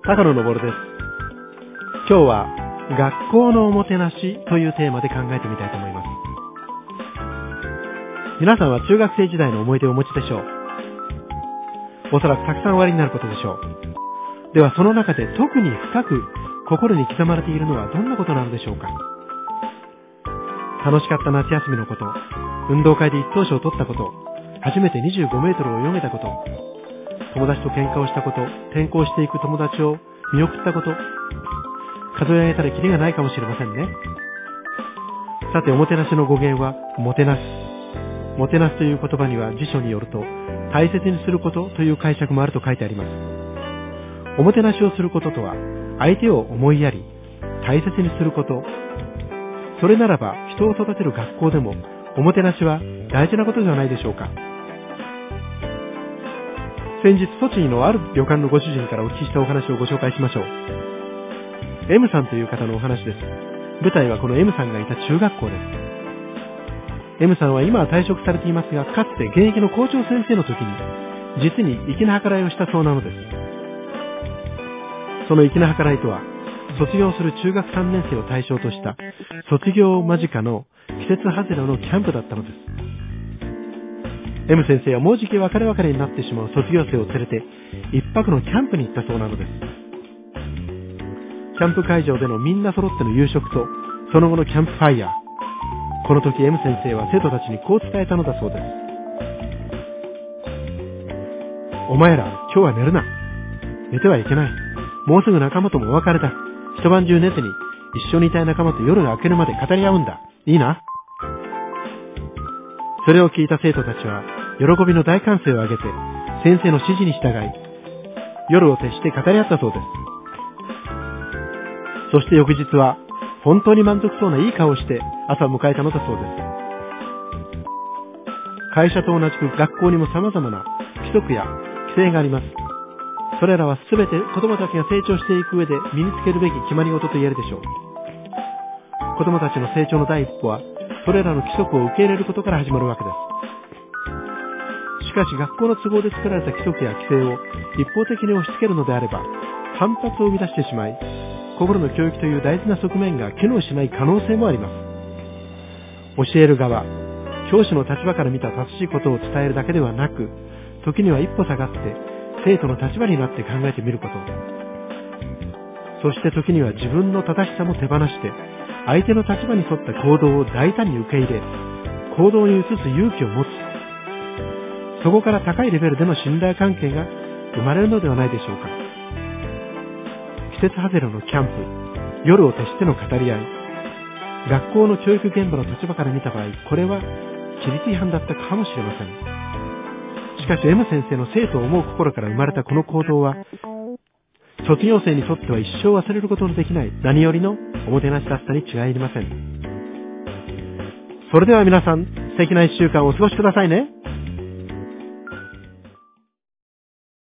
高野昇です。今日は学校のおもてなしというテーマで考えてみたいと思います。皆さんは中学生時代の思い出をお持ちでしょう。おそらくたくさんおありになることでしょう。ではその中で特に深く心に刻まれているのはどんなことなのでしょうか。楽しかった夏休みのこと、運動会で一等賞を取ったこと、初めて25メートルを泳げたこと、友達と喧嘩をしたこと、転校していく友達を見送ったこと、数え上げたらキリがないかもしれませんね。さて、おもてなしの語源はもてなす。もてなすという言葉には辞書によると大切にすることという解釈もあると書いてあります。おもてなしをすることとは相手を思いやり大切にすること。それならば人を育てる学校でもおもてなしは大事なことではないでしょうか。先日栃木のある旅館のご主人からお聞きしたお話をご紹介しましょう。M さんという方のお話です。舞台はこの M さんがいた中学校です。M さんは今は退職されていますが、かつて現役の校長先生の時に実に粋な計らいをしたそうなのです。その粋な計らいとは、卒業する中学3年生を対象とした卒業間近の季節外れのキャンプだったのです。M 先生はもうじき別れ別れになってしまう卒業生を連れて一泊のキャンプに行ったそうなのです。キャンプ会場でのみんな揃っての夕食とその後のキャンプファイヤー。この時 M 先生は生徒たちにこう伝えたのだそうです。お前ら今日は寝るな。寝てはいけない。もうすぐ仲間ともお別れだ。一晩中寝ずに一緒にいたい仲間と夜が明けるまで語り合うんだ。いいな。それを聞いた生徒たちは喜びの大歓声を上げて先生の指示に従い夜を徹して語り合ったそうです。そして翌日は本当に満足そうないい顔をして朝を迎えたのだそうです。会社と同じく学校にも様々な規則や規制があります。それらはすべて子供たちが成長していく上で身につけるべき決まり事と言えるでしょう。子供たちの成長の第一歩はそれらの規則を受け入れることから始まるわけです。しかし学校の都合で作られた規則や規制を一方的に押し付けるのであれば反発を生み出してしまい、心の教育という大事な側面が機能しない可能性もあります。教える側、教師の立場から見た正しいことを伝えるだけではなく、時には一歩下がって生徒の立場になって考えてみること、そして時には自分の正しさも手放して相手の立場に沿った行動を大胆に受け入れ、行動に移す勇気を持つ。そこから高いレベルでの信頼関係が生まれるのではないでしょうか。季節外れのキャンプ、夜を徹しての語り合い、学校の教育現場の立場から見た場合、これは規律違反だったかもしれません。しかし M 先生の生徒を思う心から生まれたこの行動は、卒業生にとっては一生忘れることのできない何よりのおもてなしだったに違いありません。それでは皆さん、素敵な一週間をお過ごしくださいね。